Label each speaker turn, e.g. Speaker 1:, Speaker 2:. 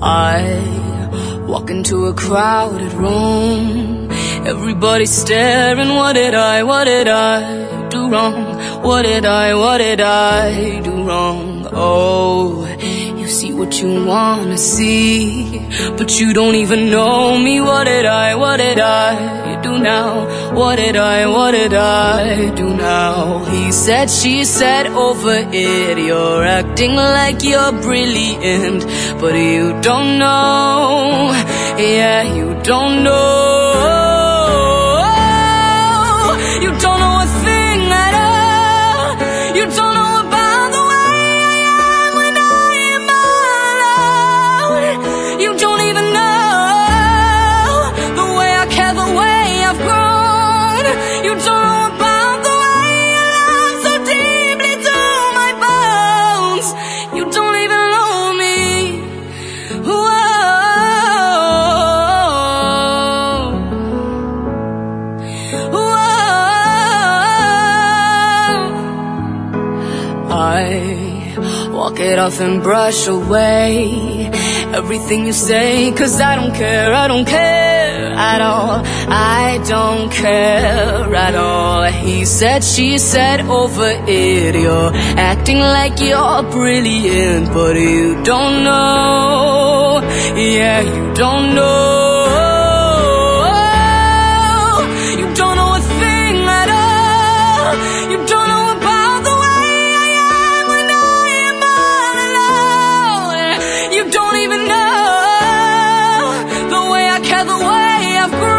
Speaker 1: I walk into a crowded room, everybody's staring. What did I do wrong? What did I do wrong? Oh, you see what you wanna see, but you don't even know me. What did I do now? What did I do now? He said, she said, over it. You're acting like you're brilliant, but you don't know. Yeah, you don't know. You don't know a thing at all. You don't know about the way I am when I am alone. You don't even know the way I care, the way I've grown. You don't know about the way you love so deeply to my bones. You don't even know me. Whoa. I walk it off and brush away everything you say, 'cause I don't care at all. I don't care at all. He said, she said, over it. You're acting like you're brilliant, but you don't know. Yeah, you don't know. You don't know a thing at all. You don't know about the way I am when I am all alone. You don't even know the way I care, the way I've grown.